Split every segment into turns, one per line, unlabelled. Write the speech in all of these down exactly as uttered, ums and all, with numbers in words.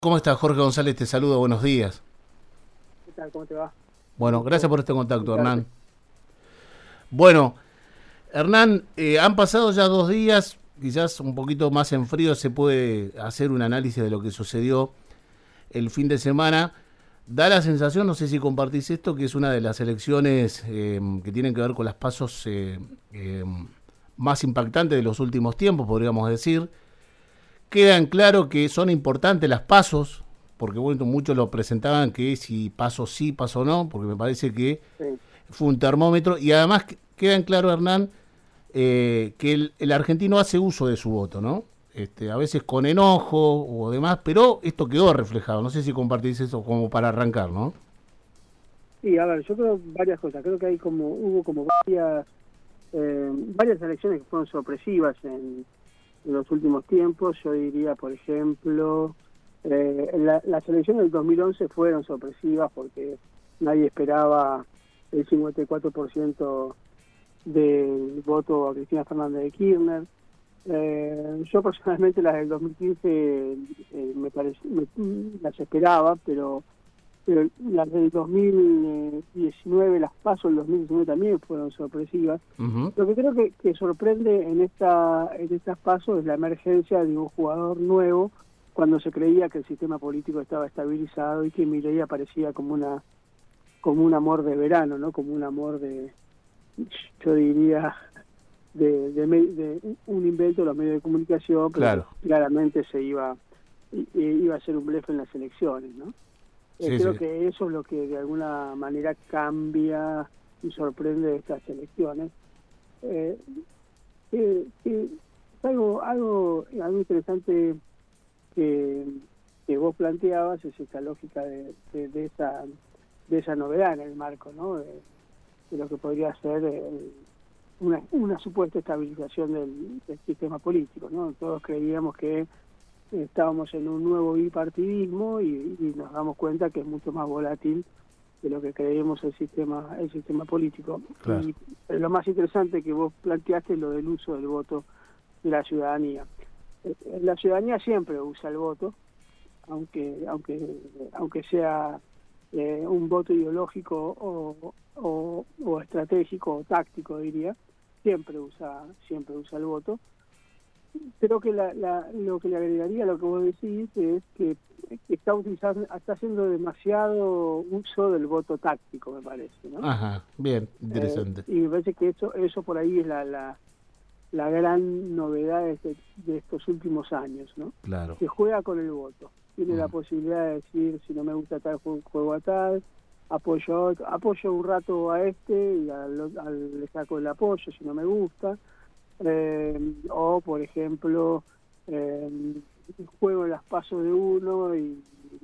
¿Cómo estás, Jorge González? Te saludo, buenos días.
¿Qué tal? ¿Cómo te va?
Bueno, gracias por este contacto,
Escucharte.
Hernán. Bueno, Hernán, eh, han pasado ya dos días, quizás un poquito más en frío se puede hacer un análisis de lo que sucedió el fin de semana. Da la sensación, no sé si compartís esto, que es una de las elecciones eh, que tienen que ver con las pasos eh, eh, más impactantes de los últimos tiempos, podríamos decir. Queda en claro que son importantes las pasos, porque bueno, muchos lo presentaban que si paso sí, paso no, porque me parece que
Sí.
fue un termómetro. Y además queda en claro, Hernán, eh, que el, el argentino hace uso de su voto, ¿no? Este, a veces con enojo o demás, pero esto quedó reflejado. No sé si compartís eso como para arrancar, ¿no?
Sí, a ver, yo creo varias cosas. Creo que hay como hubo como varias eh, varias elecciones que fueron sorpresivas en, en los últimos tiempos. Yo diría, por ejemplo, eh, la, las elecciones del dos mil once fueron sorpresivas porque nadie esperaba el cincuenta y cuatro por ciento del voto a Cristina Fernández de Kirchner. Eh, yo personalmente las del dos mil quince eh, me parece, me, las esperaba, pero pero las del dos mil diecinueve, las PASO del dos mil diecinueve también fueron sorpresivas.
Uh-huh.
Lo que creo que, que sorprende en esta en estas PASO es la emergencia de un jugador nuevo cuando se creía que el sistema político estaba estabilizado y que Milei aparecía como una como un amor de verano, ¿no? Como un amor de, yo diría, de, de, de un invento de los medios de comunicación, pero
Claro.
claramente se iba iba a ser un blefe en las elecciones, ¿no? Eh,
Sí,
creo
sí.
que eso es lo que de alguna manera cambia y sorprende de estas elecciones. Eh, eh, eh, algo, algo, algo interesante que, que vos planteabas es esta lógica de, de, de esa de esa novedad en el marco, ¿no? De, de lo que podría ser el, una, una supuesta estabilización del, del sistema político, ¿no? Todos creíamos que estábamos en un nuevo bipartidismo y, y nos damos cuenta que es mucho más volátil de lo que creemos el sistema el sistema político.
Claro.
Y lo más interesante que vos planteaste es lo del uso del voto de la ciudadanía. La ciudadanía siempre usa el voto, aunque aunque aunque sea eh, un voto ideológico o, o, o estratégico o táctico, diría, siempre usa siempre usa el voto. Creo que la, la, lo que le agregaría a lo que vos decís es que, que está utilizando, está haciendo demasiado uso del voto táctico, me parece, ¿no?
Ajá, bien,
Eh,
interesante.
y me parece que eso eso por ahí es la la, la gran novedad de, este, de estos últimos años, ¿no?
Claro.
Que juega con el voto, tiene mm. la posibilidad de decir si no me gusta tal juego, juego a tal, apoyo apoyo un rato a este y al, al, le saco el apoyo si no me gusta. Eh, o por ejemplo eh, juego las pasos de uno y,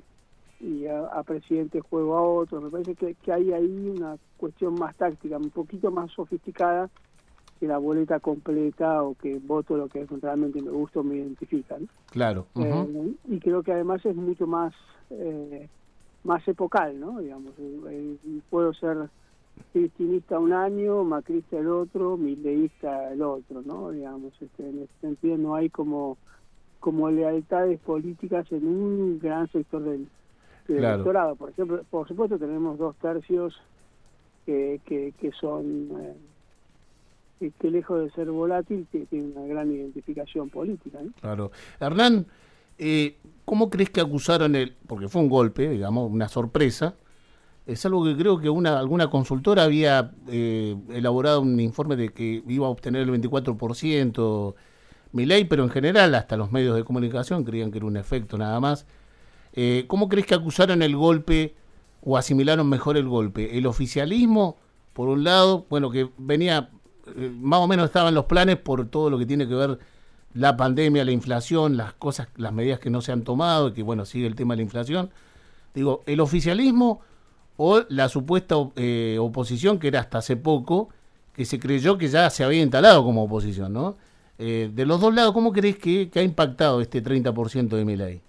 y a, a presidente juego a otro. Me parece que, que hay ahí una cuestión más táctica, un poquito más sofisticada que la boleta completa o que voto lo que realmente me gusta o me identifica, ¿no?
Claro. Uh-huh.
eh, y creo que además es mucho más eh, más epocal, ¿no? Digamos, eh, puedo ser cristinista un año, macrista el otro, mileísta el otro, ¿no? Digamos, este, en ese sentido no hay como como lealtades políticas en un gran sector del, del
Claro.
electorado. Por ejemplo, por supuesto tenemos dos tercios que que, que son eh, que, que lejos de ser volátil que tienen una gran identificación política, ¿no?
Claro. Hernán, eh, ¿cómo crees que acusaron el, porque fue un golpe, digamos, una sorpresa? Es algo que creo que una alguna consultora había eh, elaborado un informe de que iba a obtener el veinticuatro por ciento Milei, pero en general hasta los medios de comunicación creían que era un efecto nada más. Eh, ¿Cómo crees que acusaron el golpe o asimilaron mejor el golpe? El oficialismo, por un lado, bueno, que venía, eh, más o menos estaban los planes por todo lo que tiene que ver la pandemia, la inflación, las cosas, las medidas que no se han tomado, que bueno, sigue el tema de la inflación. Digo, el oficialismo o la supuesta eh, oposición, que era hasta hace poco, que se creyó que ya se había instalado como oposición, ¿no? Eh, de los dos lados, ¿cómo crees que, que ha impactado este treinta por ciento de Milei?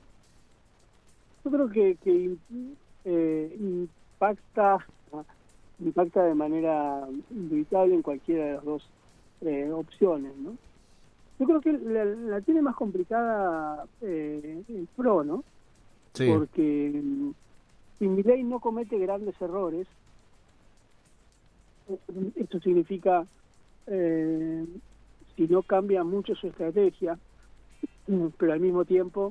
Yo creo que, que eh, impacta impacta de manera inevitable en cualquiera de las dos eh, opciones, ¿no? Yo creo que la, la tiene más complicada eh, el PRO, ¿no?
Sí.
Porque mm, si Milei no comete grandes errores, esto significa, eh, si no cambia mucho su estrategia, pero al mismo tiempo,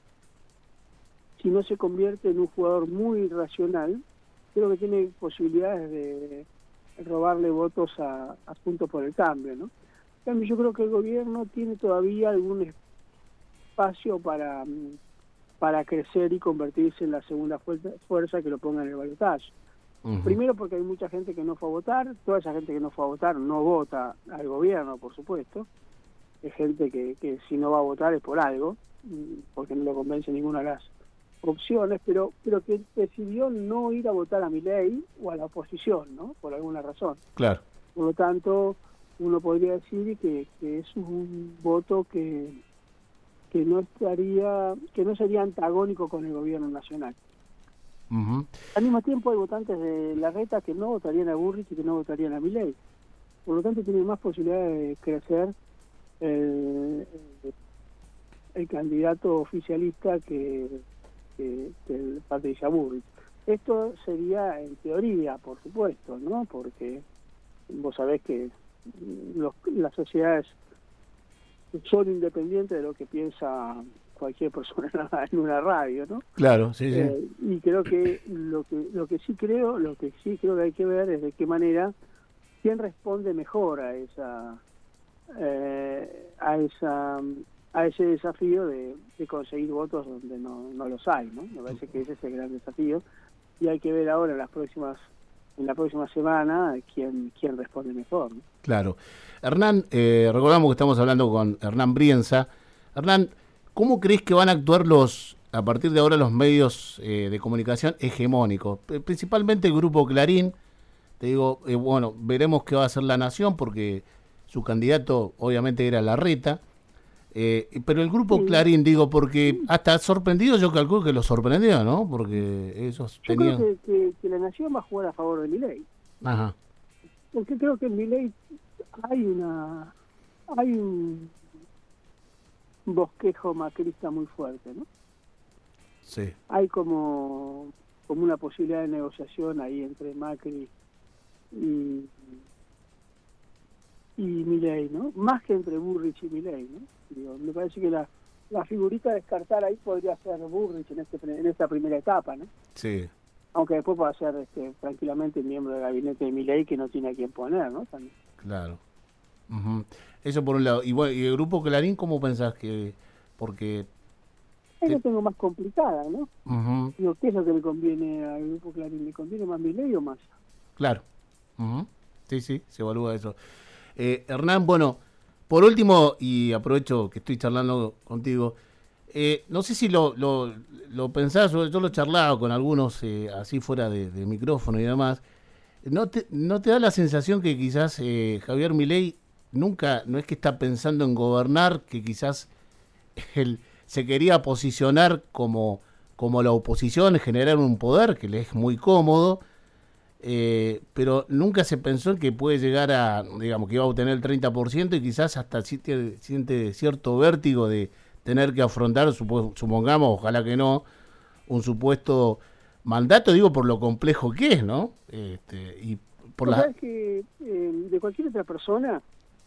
si no se convierte en un jugador muy racional, creo que tiene posibilidades de robarle votos a, a Juntos por el Cambio, ¿no? En cambio, yo creo que el gobierno tiene todavía algún espacio para, para crecer y convertirse en la segunda fuerza, fuerza que lo ponga en el balotaje. Uh-huh. Primero porque hay mucha gente que no fue a votar, toda esa gente que no fue a votar no vota al gobierno, por supuesto. Es gente que, que si no va a votar es por algo, porque no lo convence ninguna de las opciones, pero pero que decidió no ir a votar a Milei o a la oposición, ¿no? Por alguna razón.
Claro.
Por lo tanto, uno podría decir que, que es un voto que que no estaría, que no sería antagónico con el gobierno nacional.
Uh-huh.
Al mismo tiempo hay votantes de Larreta que no votarían a Burrich y que no votarían a Milei. Por lo tanto, tiene más posibilidades de crecer el, el, el candidato oficialista que, que, que el Patricia Burrich. Esto sería en teoría, por supuesto, ¿no? Porque vos sabés que los, las sociedades son independientes de lo que piensa cualquier persona en una radio, ¿no?
Claro, sí, sí.
Eh, y creo que lo que lo que sí creo, lo que sí creo que hay que ver es de qué manera quién responde mejor a esa eh, a esa a ese desafío de, de conseguir votos donde no, no los hay, ¿no? Me parece que ese es el gran desafío y hay que ver ahora en las próximas en la próxima semana quién quién responde mejor, ¿no?
Claro. Hernán, eh, recordamos que estamos hablando con Hernán Brienza. Hernán, ¿cómo crees que van a actuar los a partir de ahora los medios eh, de comunicación hegemónicos? Principalmente el Grupo Clarín. Te digo, eh, bueno, veremos qué va a hacer La Nación, porque su candidato obviamente era Larreta. Eh, pero el Grupo sí. Clarín, digo, porque hasta sorprendido, yo calculo que lo sorprendió, ¿no? Porque esos
yo
tenían...
creo que, que, que La Nación va a jugar a favor de Milei.
Ajá.
Porque creo que en Milei hay una hay un bosquejo macrista muy fuerte, ¿no?
Sí.
Hay como como una posibilidad de negociación ahí entre Macri y y Milei, ¿no? Más que entre Burrich y Milei, ¿no? Digo, me parece que la la figurita a descartar ahí podría ser Burrich en este en esta primera etapa, ¿no?
Sí.
Aunque después pueda ser este, tranquilamente miembro del gabinete de Milei que no tiene a quién poner, ¿no? También.
Claro. Uh-huh. Eso por un lado. Y, bueno, ¿y el Grupo Clarín cómo pensás que...? Porque...
Es que tengo más complicada, ¿no?
Uh-huh.
Digo, ¿qué es lo que le conviene al Grupo Clarín? ¿Le conviene más Milei o más?
Claro. Uh-huh. Sí, sí, se evalúa eso. Eh, Hernán, bueno, por último, y aprovecho que estoy charlando contigo, eh, no sé si lo, lo, lo pensás, yo, yo lo he charlado con algunos eh, así fuera de, de micrófono y demás. ¿No te, ¿No te da la sensación que quizás eh, Javier Milei nunca, no es que está pensando en gobernar, que quizás él se quería posicionar como, como la oposición, generar un poder que le es muy cómodo, eh, pero nunca se pensó en que puede llegar a, digamos, que iba a obtener el treinta por ciento y quizás hasta siente, siente cierto vértigo de tener que afrontar, supongamos, ojalá que no, un supuesto mandato, digo, por lo complejo que es, ¿no? Este, y por la...
¿Sabes que eh, de cualquier otra persona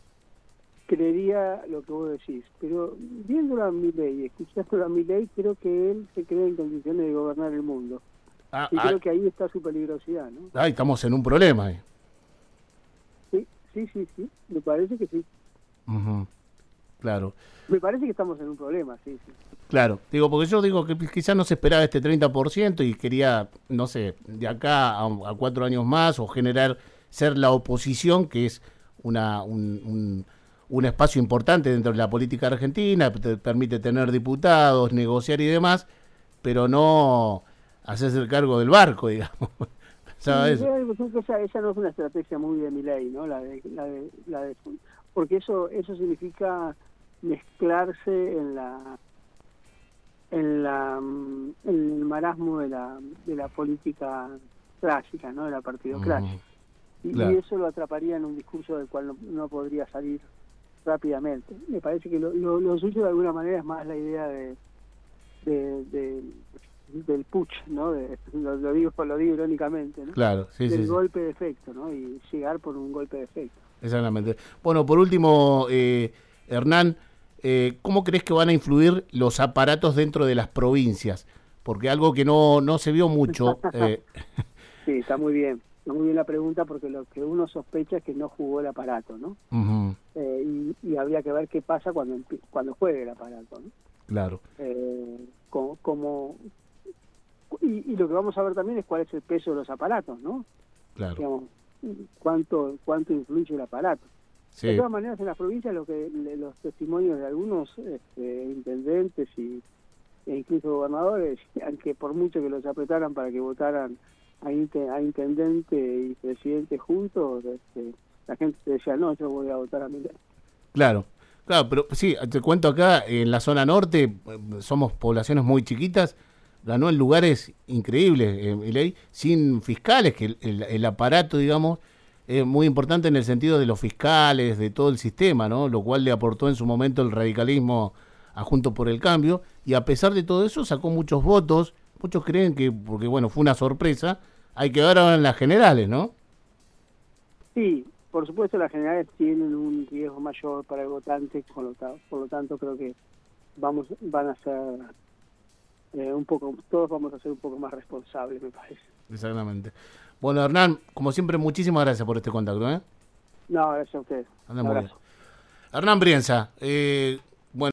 creería lo que vos decís? Pero viéndolo a Milei, escuchándolo a Milei, creo que él se cree en condiciones de gobernar el mundo. Ah, y ah, creo que ahí está su peligrosidad, ¿no?
Ah, estamos en un problema. Eh.
Sí, sí, sí, sí, me parece que sí.
Uh-huh. Claro.
Me parece que estamos en un problema, sí, sí.
Claro, digo, porque yo digo que quizás no se esperaba este treinta por ciento y quería, no sé, de acá a, a cuatro años más o generar, ser la oposición, que es una un, un, un espacio importante dentro de la política argentina, te permite tener diputados, negociar y demás, pero no hacerse el cargo del barco, digamos. ¿Sabes?
Sí, esa, esa no es una estrategia muy de Milei, ¿no? La de, la de, la de, porque eso, eso significa mezclarse en la en la en el marasmo de la de la política clásica, ¿no? De la partidocracia. Mm, y, claro. y eso lo atraparía en un discurso del cual no, no podría salir rápidamente. Me parece que lo, lo, lo suyo de alguna manera es más la idea de de, de putsch, ¿no? De, lo, lo digo lo digo irónicamente, ¿no?
Claro, sí,
Del
sí, sí.
golpe de efecto, ¿no? Y llegar por un golpe de efecto.
Exactamente. Bueno, por último, eh, Hernán, eh, ¿cómo crees que van a influir los aparatos dentro de las provincias? Porque algo que no, no se vio mucho... Eh...
Sí, está muy bien. Está muy bien la pregunta porque lo que uno sospecha es que no jugó el aparato, ¿no?
Uh-huh.
Eh, y, y habría que ver qué pasa cuando cuando juegue el aparato, ¿no?
Claro.
Eh, como, como y, y lo que vamos a ver también es cuál es el peso de los aparatos, ¿no?
Claro.
Digamos, cuánto cuánto influye el aparato. Sí. De todas maneras, en las provincias lo que los testimonios de algunos este, intendentes y e incluso gobernadores, aunque por mucho que los apretaran para que votaran a, inter, a intendente y presidente juntos, este, la gente decía, no, yo voy a votar a Milei.
Claro, claro, pero sí, te cuento acá, en la zona norte, somos poblaciones muy chiquitas, ganó en lugares increíbles, eh, Milei, sin fiscales, que el, el, el aparato, digamos, es muy importante en el sentido de los fiscales, de todo el sistema, ¿no? Lo cual le aportó en su momento el radicalismo a Juntos por el Cambio, y a pesar de todo eso sacó muchos votos. Muchos creen que, porque bueno, fue una sorpresa, hay que ver ahora en las generales, ¿no?
Sí, por supuesto las generales tienen un riesgo mayor para el votante, por lo, por lo tanto creo que vamos van a ser eh, un poco, todos vamos a ser un poco más responsables, me parece.
Exactamente. Bueno, Hernán, como siempre, muchísimas gracias por este contacto, ¿eh?
No, gracias a ustedes.
Hernán Brienza, eh,